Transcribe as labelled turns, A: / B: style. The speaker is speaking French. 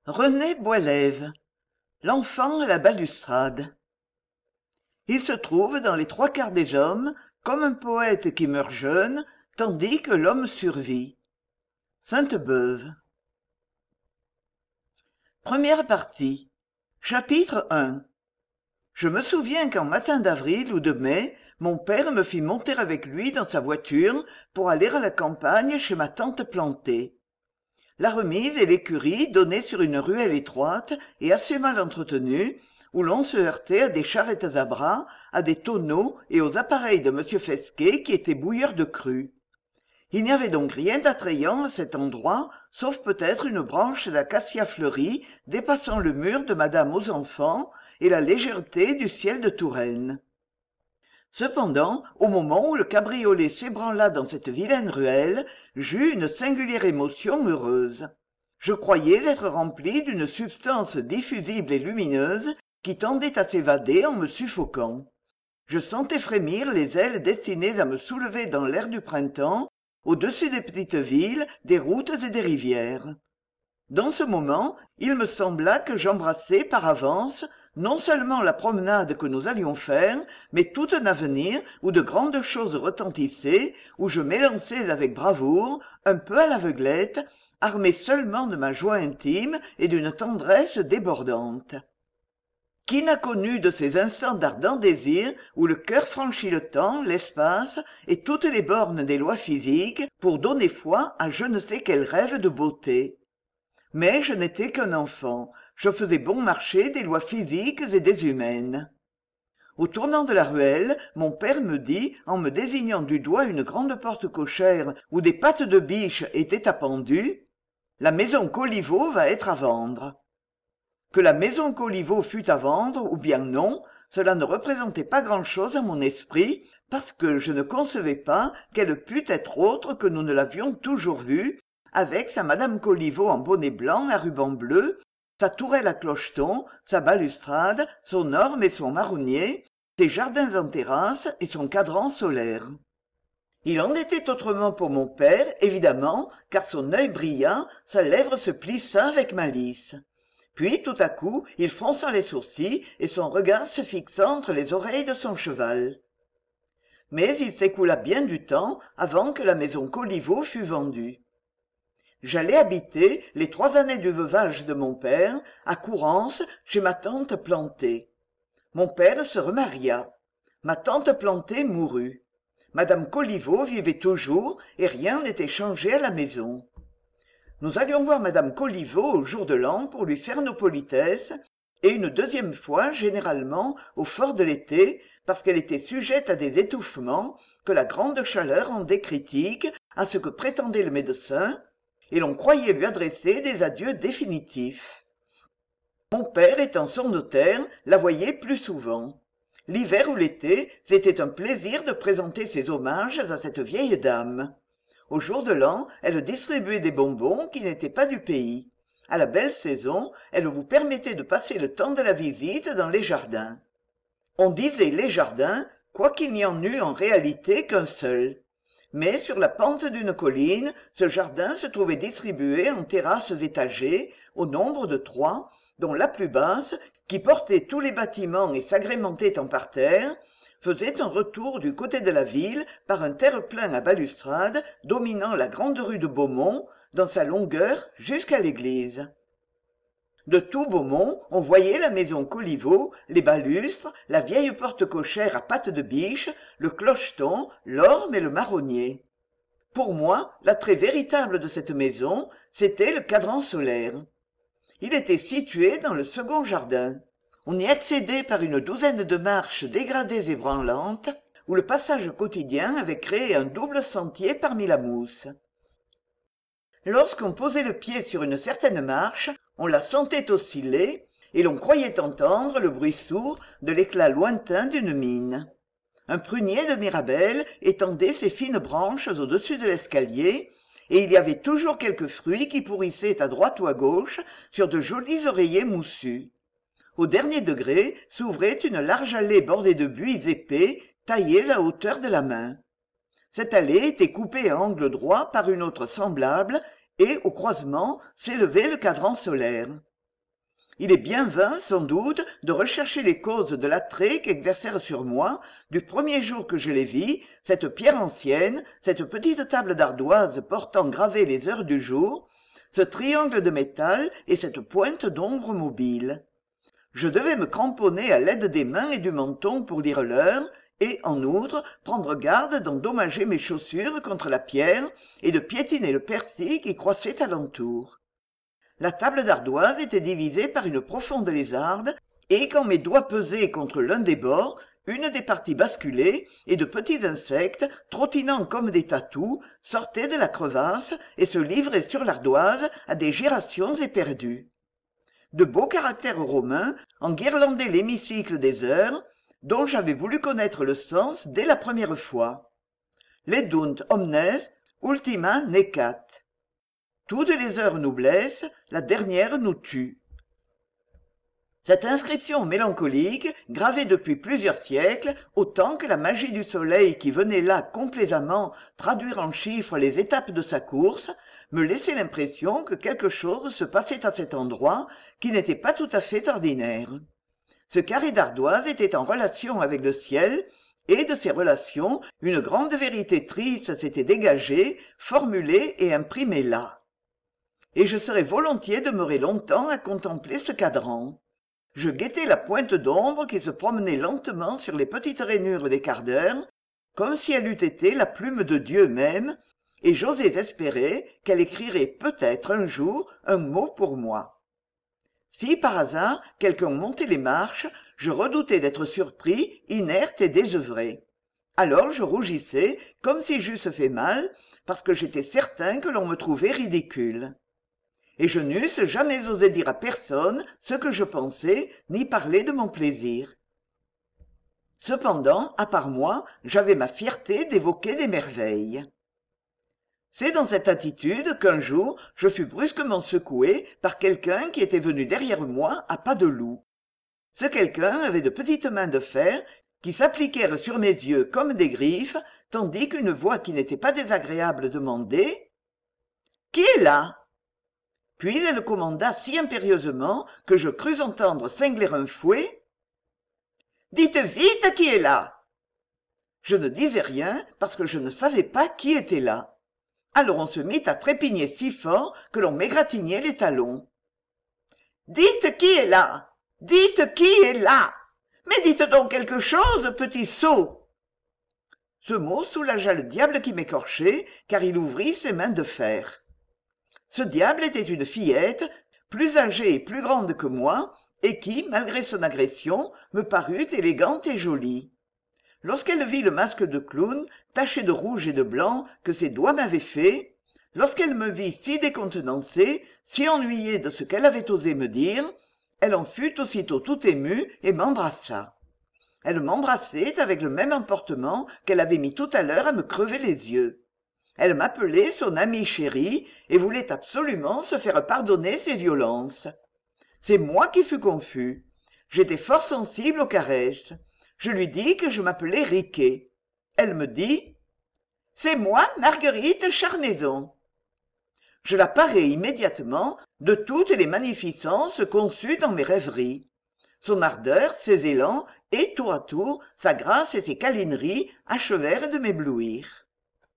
A: René Boylesve, l'enfant à la balustrade. Il se trouve dans les trois quarts des hommes comme un poète qui meurt jeune, tandis que l'homme survit. Sainte-Beuve. Première partie. Chapitre 1. Je me souviens qu'en matin d'avril ou de mai, mon père me fit monter avec lui dans sa voiture pour aller à la campagne chez ma tante Plantée. La remise et l'écurie donnaient sur une ruelle étroite et assez mal entretenue, où l'on se heurtait à des charrettes à bras, à des tonneaux et aux appareils de M. Fesquet qui était bouilleur de cru. Il n'y avait donc rien d'attrayant à cet endroit, sauf peut-être une branche d'acacia fleurie dépassant le mur de Madame aux enfants et la légèreté du ciel de Touraine. Cependant, au moment où le cabriolet s'ébranla dans cette vilaine ruelle, j'eus une singulière émotion heureuse. Je croyais être rempli d'une substance diffusible et lumineuse qui tendait à s'évader en me suffoquant. Je sentais frémir les ailes destinées à me soulever dans l'air du printemps, au-dessus des petites villes, des routes et des rivières. Dans ce moment, il me sembla que j'embrassais par avance non seulement la promenade que nous allions faire, mais tout un avenir où de grandes choses retentissaient, où je m'élançais avec bravoure, un peu à l'aveuglette, armé seulement de ma joie intime et d'une tendresse débordante. Qui n'a connu de ces instants d'ardent désir où le cœur franchit le temps, l'espace et toutes les bornes des lois physiques pour donner foi à je ne sais quel rêve de beauté? Mais je n'étais qu'un enfant, je faisais bon marché des lois physiques et des humaines. Au tournant de la ruelle, mon père me dit, en me désignant du doigt une grande porte cochère où des pattes de biche étaient appendues, « La maison Colivaut va être à vendre. » Que la maison Colivaut fût à vendre, ou bien non, cela ne représentait pas grand-chose à mon esprit, parce que je ne concevais pas qu'elle pût être autre que nous ne l'avions toujours vue, avec sa Madame Colivaut en bonnet blanc à ruban bleu, sa tourelle à clocheton, sa balustrade, son orme et son marronnier, ses jardins en terrasse et son cadran solaire. Il en était autrement pour mon père, évidemment, car son œil brilla, sa lèvre se plissa avec malice. Puis, tout à coup, il fronça les sourcils et son regard se fixa entre les oreilles de son cheval. Mais il s'écoula bien du temps avant que la maison Colivaut fût vendue. J'allais habiter, les 3 années du veuvage de mon père, à Courrance, chez ma tante Plantée. Mon père se remaria. Ma tante Plantée mourut. Madame Colivaut vivait toujours et rien n'était changé à la maison. Nous allions voir Madame Colivaut au jour de l'an pour lui faire nos politesses, et une deuxième fois, généralement, au fort de l'été, parce qu'elle était sujette à des étouffements, que la grande chaleur rendait critique à ce que prétendait le médecin, et l'on croyait lui adresser des adieux définitifs. Mon père, étant son notaire, la voyait plus souvent. L'hiver ou l'été, c'était un plaisir de présenter ses hommages à cette vieille dame. Au jour de l'an, elle distribuait des bonbons qui n'étaient pas du pays. À la belle saison, elle vous permettait de passer le temps de la visite dans les jardins. On disait les jardins, quoiqu'il n'y en eût en réalité qu'un seul. Mais sur la pente d'une colline, ce jardin se trouvait distribué en terrasses étagées, au nombre de 3, dont la plus basse, qui portait tous les bâtiments et s'agrémentait en parterre, faisait un retour du côté de la ville par un terre-plein à balustrade dominant la grande rue de Beaumont, dans sa longueur jusqu'à l'église. De tout Beaumont, on voyait la maison Colivaut, les balustres, la vieille porte cochère à pattes de biche, le clocheton, l'orme et le marronnier. Pour moi, l'attrait véritable de cette maison, c'était le cadran solaire. Il était situé dans le second jardin. On y accédait par une douzaine de marches dégradées et branlantes, où le passage quotidien avait créé un double sentier parmi la mousse. Lorsqu'on posait le pied sur une certaine marche, on la sentait osciller, et l'on croyait entendre le bruit sourd de l'éclat lointain d'une mine. Un prunier de Mirabelle étendait ses fines branches au-dessus de l'escalier, et il y avait toujours quelques fruits qui pourrissaient à droite ou à gauche sur de jolis oreillers moussus. Au dernier degré s'ouvrait une large allée bordée de buis épais, taillés à hauteur de la main. Cette allée était coupée à angle droit par une autre semblable, et au croisement s'élevait le cadran solaire. Il est bien vain, sans doute, de rechercher les causes de l'attrait qu'exercèrent sur moi, du premier jour que je les vis, cette pierre ancienne, cette petite table d'ardoise portant gravées les heures du jour, ce triangle de métal et cette pointe d'ombre mobile. Je devais me cramponner à l'aide des mains et du menton pour lire l'heure, et, en outre, prendre garde d'endommager mes chaussures contre la pierre et de piétiner le persil qui croissait alentour. La table d'ardoise était divisée par une profonde lézarde, et quand mes doigts pesaient contre l'un des bords, une des parties basculait, et de petits insectes, trottinant comme des tatous, sortaient de la crevasse et se livraient sur l'ardoise à des gérations éperdues. De beaux caractères romains enguirlandaient l'hémicycle des heures, dont j'avais voulu connaître le sens dès la première fois. Ledunt omnes, ultima necat. Toutes les heures nous blessent, la dernière nous tue. Cette inscription mélancolique, gravée depuis plusieurs siècles, autant que la magie du soleil qui venait là complaisamment traduire en chiffres les étapes de sa course, me laissait l'impression que quelque chose se passait à cet endroit qui n'était pas tout à fait ordinaire. Ce carré d'ardoise était en relation avec le ciel, et de ces relations, une grande vérité triste s'était dégagée, formulée et imprimée là. Et je serais volontiers demeuré longtemps à contempler ce cadran. Je guettais la pointe d'ombre qui se promenait lentement sur les petites rainures des quarts d'heure, comme si elle eût été la plume de Dieu même, et j'osais espérer qu'elle écrirait peut-être un jour un mot pour moi. Si par hasard quelqu'un montait les marches, je redoutais d'être surpris, inerte et désœuvré. Alors je rougissais comme si j'eusse fait mal, parce que j'étais certain que l'on me trouvait ridicule. Et je n'eusse jamais osé dire à personne ce que je pensais, ni parler de mon plaisir. Cependant, à part moi, j'avais ma fierté d'évoquer des merveilles. C'est dans cette attitude qu'un jour je fus brusquement secoué par quelqu'un qui était venu derrière moi à pas de loup. Ce quelqu'un avait de petites mains de fer qui s'appliquèrent sur mes yeux comme des griffes, tandis qu'une voix qui n'était pas désagréable demandait « Qui est là ?» Puis elle commanda si impérieusement que je crus entendre cingler un fouet. « Dites vite qui est là !» Je ne disais rien parce que je ne savais pas qui était là. Alors on se mit à trépigner si fort que l'on m'égratignait les talons. « Dites qui est là ! Dites qui est là ! Mais dites donc quelque chose, petit sot !» Ce mot soulagea le diable qui m'écorchait, car il ouvrit ses mains de fer. Ce diable était une fillette, plus âgée et plus grande que moi, et qui, malgré son agression, me parut élégante et jolie. Lorsqu'elle vit le masque de clown, taché de rouge et de blanc, que ses doigts m'avaient fait, lorsqu'elle me vit si décontenancée, si ennuyée de ce qu'elle avait osé me dire, elle en fut aussitôt tout émue et m'embrassa. Elle m'embrassait avec le même emportement qu'elle avait mis tout à l'heure à me crever les yeux. Elle m'appelait son amie chérie et voulait absolument se faire pardonner ses violences. C'est moi qui fus confus. J'étais fort sensible aux caresses. Je lui dis que je m'appelais Riquet. Elle me dit « C'est moi, Marguerite Charmaison ». Je la parais immédiatement de toutes les magnificences conçues dans mes rêveries. Son ardeur, ses élans et, tour à tour, sa grâce et ses câlineries achevèrent de m'éblouir.